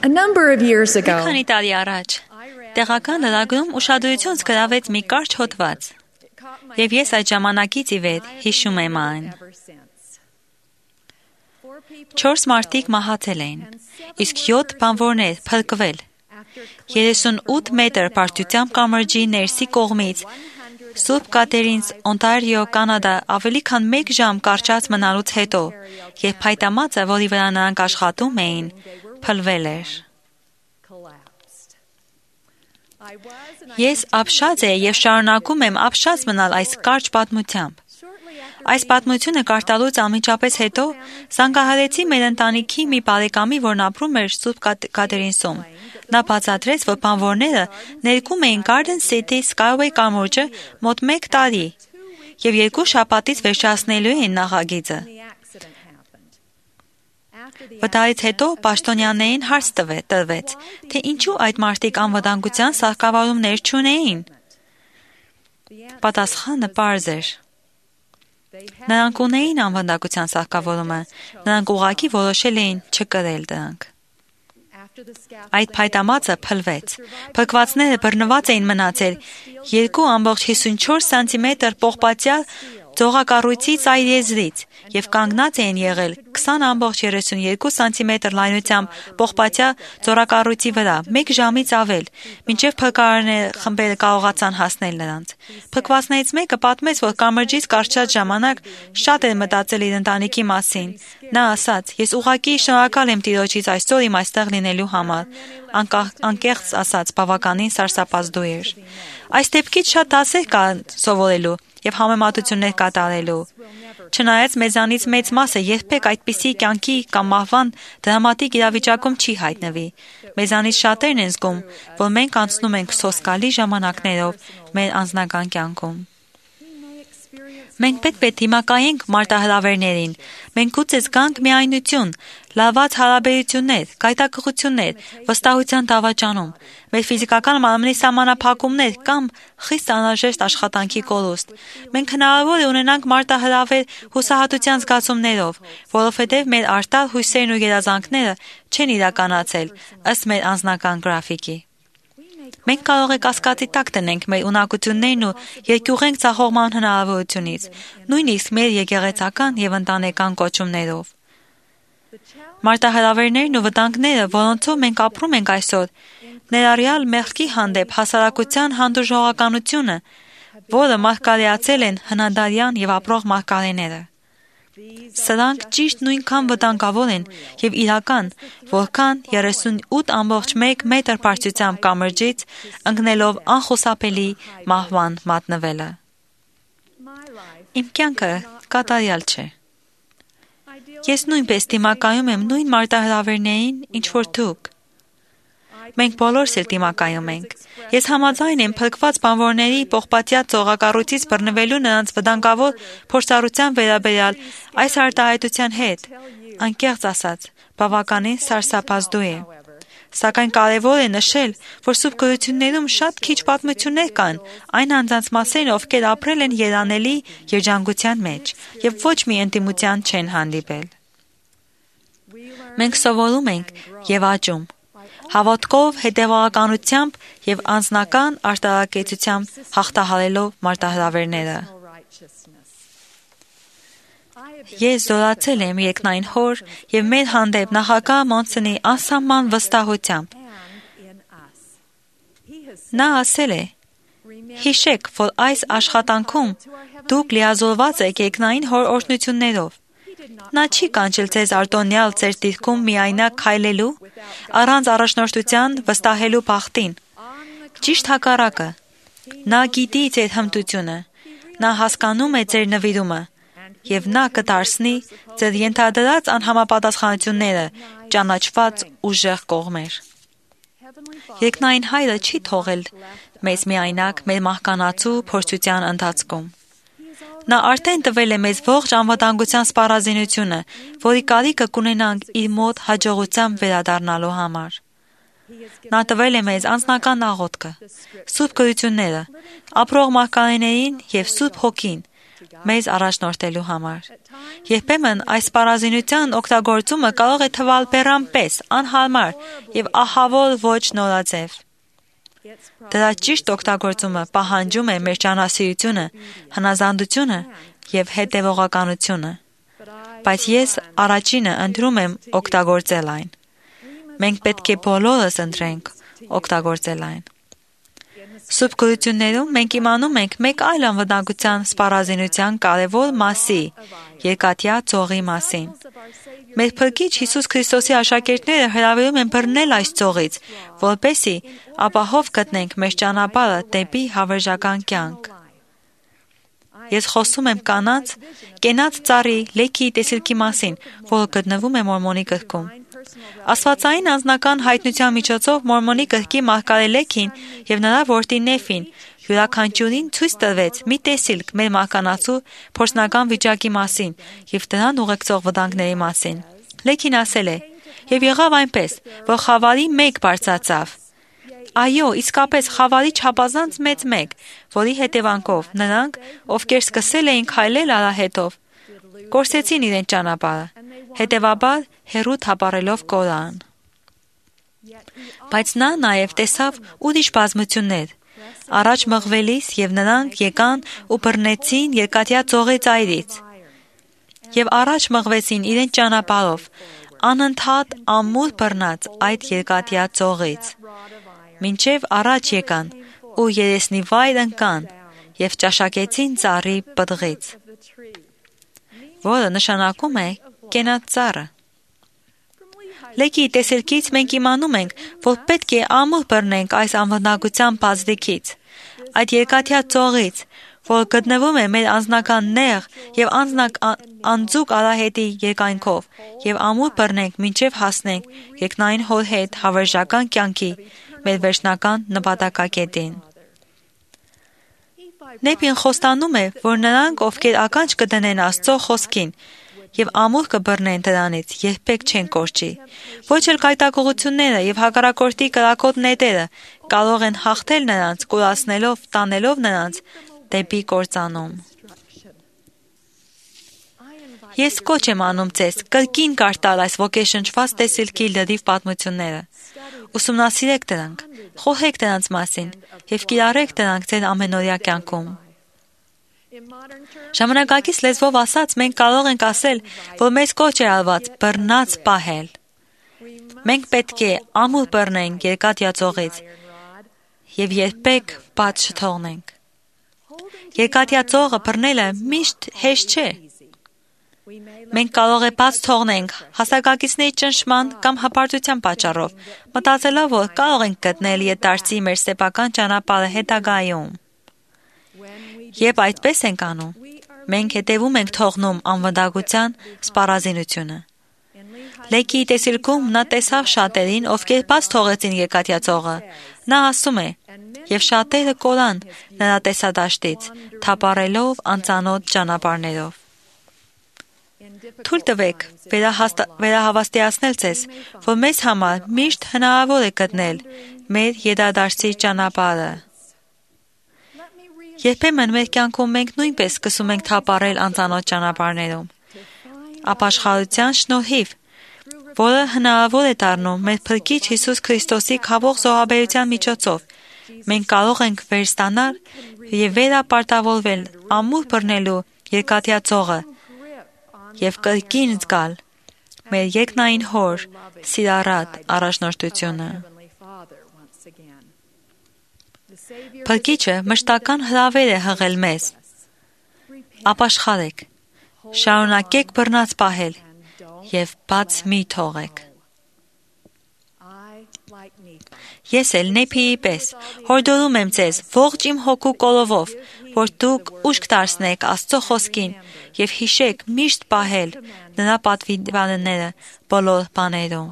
A number of years ago, Քանի տարի առաջ տեղական լրագրում ուշադրություն զգրավեց մի կարճ հոդված, եւ ես այդ ժամանակից ի վեր հիշում եմ այն։ 4 մարդիկ մահացել էին, իսկ 7 բանվորներ փրկվել։ 38 մետր բարձրությամբ կամրջի ներսի կողմից Սուրբ Կատերինս, Օնտարիո, Կանադա ավելի քան 1 ժամ կարճած մնալուց հետո, երբ փայտամածը, որի վրա նրանք աշխատում էին, փլվել էր։ Ես ապշած եմ եւ շարունակում եմ ապշած մնալ այս կարճ պատմությամբ։ Այս պատմությունը կարդալուց անմիջապես հետո զանգահարեցի մեր ընտանիքի մի բարեկամի, որն ապրում էր Սուրբ Կատերինսում։ Նա բացատրեց, որ բանվորները ներկում էին Garden City Skyway կամուրջը մոտ 1 տարի եւ 2 շաբաթից վերջացնելու էին նախագիծը։ Վտարից հետո պաշտոնյաներին հարց տրվեց, թե ինչու այդ մարդիկ անվտանգության սահկավարումներ չունեին։ Պատասխանը պարզ էր։ Նրանք ունեին անվտանգության սահկավորումը, նրանք ուղղակի որոշել էին չկրել դրանք։ Այդ փայտամածը փլվեց։ Փրկվածները բռնված էին մնացել 2.54 սանտիմետր պողպատյալ ձողակառույցի ծայր եզրից եւ կանգնած էին եղել 20.32 սանտիմետր լայնությամբ պողպատյալ ձողակառույցի վրա 1 ժամից ավել, մինչեւ փրկարարների խմբերը կարողացան հասնել նրանց։ Փրկվածներից մեկը պատմեց, որ կամրջից կարճած ժամանակ շատ էր մտածել իր ընտանիքի մասին։ Նա ասաց. «Ես ուղղակի շնորհակալ եմ Տիրոջից այսօր իմ այստեղ լինելու համար»։ Անկեղծ ասած, բավականին սարսափազդու էր։ Այս դեպքից շատ դասեր կան սովորելու եւ համեմատություններ կատարելու։ Չնայած մեզանից մեծ մասը երբեք այդպիսի կյանքի կամ մահվան դրամատիկ իրավիճակում չի հայտնվի։ Մեզանից շատերն են զգում, որ մենք անցնում ենք սոսկալի ժամանակներով մեր անձնական կյանքում։ Մենք պետք է դիմակայենք մարտահրավերներին։ Մենք գուցե զգանք միայնություն, լավված հարաբերություններ, գայթակղություններ, վստահության դավաճանում, մեր ֆիզիկական մարմնի սահմանափակումներ կամ խիստ անհրաժեշտ աշխատանքի կորուստ։ Մենք հնարավոր է ունենանք մարտահրավեր հուսահատության զգացումներով, որովհետև մեր արտար հույսերն ու երազանքները չեն իրականացել ըստ մեր անձնական գրաֆիկի։ Մենք կարող է կասկածի տակ դնենք մեր ունակություններն ու երկյուղենք ցախողման հնարավորությունից, նույնիսկ մեր եկեղեցական եւ ընտանեկան կոչումներով։ Մարտահրավերներն ու վտանգները, որոնցով մենք ապրում ենք այսօր, ներառյալ մեղքի հանդեպ հասարակության հանդուրժողականությունը, որը մարգարեացել են հնադարյան եւ ապրող մարգարեները։ Սրանք ճիշտ նույնքան վտանգավոր են եւ իրական, որքան 38.1 մետր բարձրությամբ կամրջից ընկնելով անխուսափելի մահվան մատնվելը։ Իմ կյանքը կատարյալ չէ։ Ես նույնպես դիմակայում եմ նույն մարտահրավերներին, ինչ որ դուք։ Մենք բոլորս էլ դիմակայում ենք։ Ես համաձայն եմ փրկված բանվորների պողպատյալ ձողակառույցից բռնվելու նրանց վտանգավոր փորձառության վերաբերյալ այս արտահայտության հետ։ Անկեղծ ասած, բավականին սարսափազդու է։ Սակայն կարևոր է նշել, որ սուրբ գրություններում շատ քիչ պատմություններ կան այն անձանց մասին, ովքեր ապրել են երանելի երջանկության մեջ եւ ոչ մի ինտիմության չեն հանդիպել։ Մենք սովորում ենք եւ աճում։ Հավատքով, հետևողականությամբ եւ անձնական արտարակեցությամբ հաղթահարելով մարտահրավերները։ Ես զորացել եմ երկնային հոր եւ մեր հանդեպ նախագահ Մոնսոնի անսահման վստահությամբ։ Նա ասել է. «Հիշեք, որ այս աշխատանքում դուք լիազորված եք երկնային հոր օրհնություններով։ Նա չի կանչել ձեզ արտոնյալ ձեր դիրքում միայնակ քայլելու, առանց առաջնորդության վստահելու բախտին։ Ճիշտ հակառակը։ Նա գիտի ձեր հմտությունը, նա հասկանում է ձեր նվիրումը, եւ նա կդարձնի ձեր ենթադրած անհամապատասխանությունները ճանաչված ուժեղ կողմեր։ Երկնային Հայրը չի թողել մեզ միայնակ մեր մահկանացու փորձության ընթացքում։ Նա արդեն տվել է մեզ ողջ անվտանգության սպառազինությունը, որի կարիքը կունենանք իր մոտ հաջողությամբ վերադառնալու համար։ Նա տվել է մեզ անձնական աղոթքը, սուրբ գրությունները, ապրող մարգարեներին եւ սուրբ հոգին, մեզ առաջնորդելու համար։ Երբեմն այս սպառազինության օգտագործումը կարող է թվալ բեռան պես, անհարմար եւ ահավոր ոչ նորաձև։ Դրա ճիշտ օգտագործումը պահանջում է մեր ճանասիրությունը, հնազանդությունը եւ հետեւողականությունը։ Բայց ես առաջինը ընտրում եմ օգտագործել այն։ Մենք պետք է բոլորս ընտրենք օգտագործել այն։ Սուրբ գրություններում մենք իմանում ենք մեկ այլ անվտանգության սպառազինության կարևոր մասի՝ երկաթյա ծողի մասին։ Մեր Փրկիչ Հիսուս Քրիստոսի աշակերտները հրավիրում են բռնել այս ծողից, որպեսզի ապահով գտնենք մեր ճանապարհը դեպի հավերժական կյանք։ Ես խոսում եմ կանանց կենաց ծառի լեքի տեսիլքի մասին, որը գտնվում է Մորմոնի գրքում։ Աստվածային անձնական հայտնության միջոցով Մորմոնի գրքի մարգարե Լեքին եւ նրա որդի Նեֆին յուրաքանչյուրին ցույց տրվեց մի տեսիլք մեր մահկանացու փորձնական վիճակի մասին եւ դրան ուղեկցող վտանգների մասին։ Լեքին ասել է. «Եվ եղավ այնպես, որ խավարի մեկ բարձրացավ։ Այո, իսկապես խավարի չափազանց մեծ մեկ, որի հետևանքով նրանք, ովքեր սկսել էին քայլել արահետով, կորսեցին իրենց ճանապարհը, հետևաբար հեռու թափառելով կորան»։ Բայց նա նաև տեսավ ուրիշ բազմություններ, առաջ մղվելիս եւ նրանք եկան ու բռնեցին երկաթյա ծողի ծայրից եւ առաջ մղվեցին իրենց ճանապարհով, անընդհատ ամուր բռնած այդ երկաթյա ծողից, մինչև առաջ եկան ու երեսնի վայր ընկան եւ ճաշակեցին ծառի պտղից, որը նշանակում է կենաց ծառը։ Լեքի տեսիլքից մենք իմանում ենք, որ պետք է ամուր բռնենք այս անվտանգության բազդիկից, այդ երկաթյա ծողից, որ գտնվում է մեր անձնական նեղ եւ անձուկ արահետի երկայնքով, եւ ամուր բռնենք մինչեւ հասնենք երկնային հոր հետ հավերժական կյանքի մեր վերջնական նպատակակետին։ Նեպին խոստանում է, որ նրանք, ովքեր ականջ կդնեն Աստծո խոսքին եւ ամուր կբռնեն դրանից, երբեք չեն կորչի։ Ոչ էլ կայտակողությունները եւ հակառակորդի կրակոտ նետերը կարող են հաղթել նրանց, կուրացնելով, տանելով նրանց դեպի կործանում։ Ես կոչ եմ անում ձեզ կրկին կարդալ այս ոգեշնչված տեսիլքի լրիվ պատմությունները։ Ուսումնասիրեք դրանք, խորհեք դրանց մասին եւ կիրառեք դրանք ձեր ամենօրյա կյանքում։ Ժամանակակից լեզվով ասած, մենք կարող ենք ասել, որ մեզ կոչ է արված բռնած պահել։ Մենք պետք է ամուր բռնենք երկաթյա ծողից եւ երբեք բաց չթողնենք։ Երկաթյա ծողը բռնելը միշտ հեշտ չէ։ Մենք կարող է բաց թողնենք հասարակակիցների ճնշման կամ հպարտության պատճառով, մտածելով, որ կարող ենք գտնել ետդարձի մեր սեփական ճանապարհը հետագայում։ Երբ այդպես ենք անում, մենք հետևում ենք թողնում անվտանգության սպառազինությունը։ Լեքի տեսիլքում նա տեսավ շատերին, ովքեր բաց թողեցին երկաթյա ծողը։ Նա ասում է. «Եվ շատերը կորան նրա տեսադաշտից, թափառելով անծանոթ ճանապարհներով»։ Թույլ տվեք վերահավաստիացնել ձեզ, որ մեզ համար միշտ հնարավոր է գտնել մեր յետադարձի ճանապարհը։ Երբեմն մեր կյանքում մենք նույնպես սկսում ենք թափառել անծանոթ ճանապարհներում։ Ապաշխարության շնորհիվ, որը հնարավոր է դառնում մեր Փրկիչ Հիսուս Քրիստոսի քավոր զոհաբերության միջոցով, մենք կարող ենք վերստանալ եւ վերապարտավորվել ամուր բռնելու երկաթյա ծողը եւ կրկին զգալ մեր երկնային հոր սիրառատ առաջնորդությունը։ Փրկիչը մշտական հրավեր է հղել մեզ. ապաշխարեք, շարունակեք բռնած պահել եւ բաց մի թողեք։ Ես էլ Նեփիի պես հորդորում եմ ձեզ ողջ իմ հոգու կոլովով, որ դուք ուշք դարձնեք Աստծո խոսքին եւ հիշեք միշտ պահել նրա պատվիրանները բոլոր բաներում։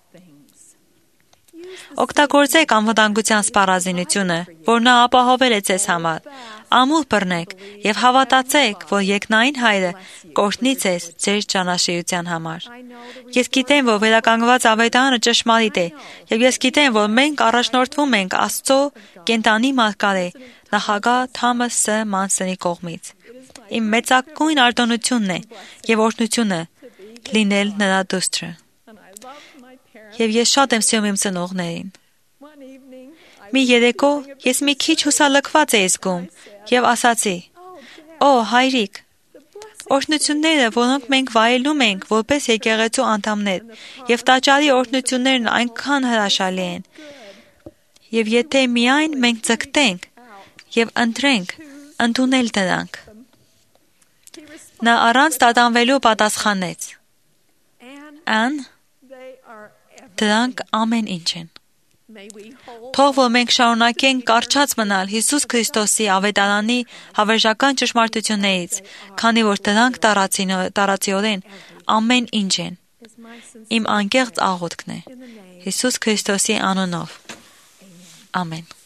Օգտագործեք անվտանգության սպառազինությունը, որ նա ապահովել է ձեզ համար։ Ամուր բռնեք եւ հավատացեք, որ երկնային Հայրը կօրհնի ձեզ ձեր ճանասիրության համար։ Ես գիտեմ, որ վերականգնված ավետարանը ճշմարիտ է, եւ ես գիտեմ, որ մենք առաջնորդվում ենք Աստծո կենտանի մարգարե նախագահ Թամաս Ս. Մանսոնի կողմից։ իմ մեծագույն արտոնությունն է եւ օրհնությունը լինել նրա դուստրը։ Եվ ես շատ եմ սիրում իմ ծնողներին։ Մի երեկո ես մի քիչ հուսալքված էի զգում եւ ասացի. «Օ, հայրիկ, օրհնությունները, որոնք մենք վայելում ենք որպես եկեղեցու անդամներ, եւ տաճարի օրհնություններն այնքան հրաշալի են։ Եվ եթե միայն մենք ձգտենք եւ ընտրենք ընդունել դրանք»։ Նա առանց տատանվելու պատասխանեց. «Ան, դրանք ամեն ինչ են»։ Թող որ մենք շարունակենք կարճած մնալ Հիսուս Քրիստոսի ավետարանի հավերժական ճշմարտություններից, քանի որ դրանք տարածիորեն ամեն ինչ են։ Իմ անկեղծ աղոթքն է Հիսուս Քրիստոսի անունով։ Ամեն։